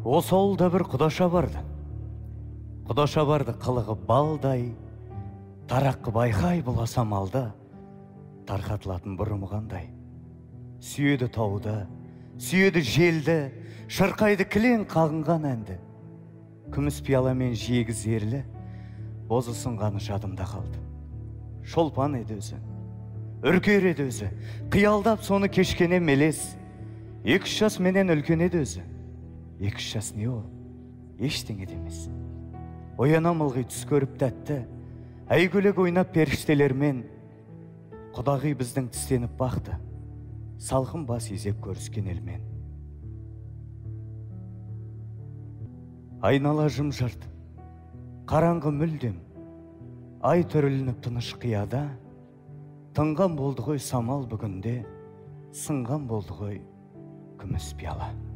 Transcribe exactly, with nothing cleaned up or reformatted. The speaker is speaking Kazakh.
Осы ауылда бір құдаша барды. Құдаша барды қылығы балдай, тараққы байқай бұласа малды, тарқатылатын бұрымы қандай. Сүйеді тауды, сүйеді желді, шырқайды кілең қағынған әнді. Күміс пияламен жегі зерлі, бозы сынғаны жадымда қалды. Шолпан еді өзі, үркер еді өзі, қиялдап соны кешкене мелес. Екі-үш жас менен үлкен еді өзі. Екі-үш жас не ол? Ештеңе демес. Оянам ылғи түс көріп тәтті, әйгөлек ойнап періштелермен. Құдағи біздің тістеніп бақты, салқын бас изеп көріскен елмен. Айнала жым-жырт, қараңғы мүлдем, ай түрілініп тыныш қияда, тынған болды ғой самал бүгінде, сынған болды ғой күміс пиала.